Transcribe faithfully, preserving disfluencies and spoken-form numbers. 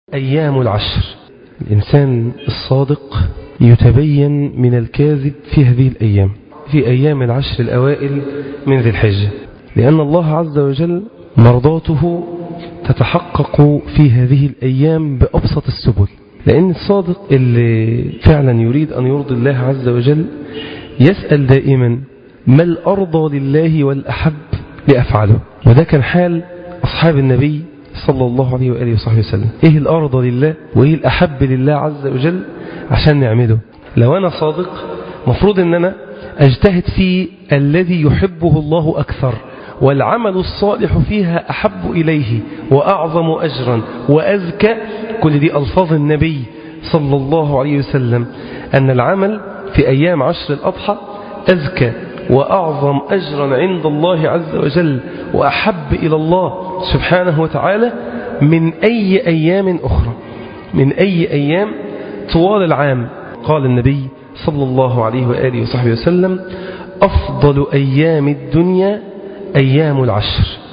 أيام العشر. الإنسان الصادق يتبين من الكاذب في هذه الأيام، في أيام العشر الأوائل من ذي الحجة، لأن الله عز وجل مرضاته تتحقق في هذه الأيام بأبسط السبل. لأن الصادق اللي فعلا يريد أن يرضي الله عز وجل يسأل دائما ما الأرضى لله والأحب لأفعله. وده كان حال أصحاب النبي صلى الله عليه وآله وصحبه وسلم. إيه الأرضى لله وإيه الأحب لله عز وجل عشان نعمله. لو أنا صادق مفروض أن أنا أجتهد في الذي يحبه الله أكثر، والعمل الصالح فيها أحب إليه وأعظم أجرا وأزكى. كل دي ألفاظ النبي صلى الله عليه وسلم، أن العمل في أيام عشر الأضحى أزكى وأعظم أجرا عند الله عز وجل وأحب إلى الله سبحانه وتعالى من أي أيام أخرى، من أي أيام طوال العام. قال النبي صلى الله عليه وآله وصحبه وسلم: أفضل أيام الدنيا أيام العشر.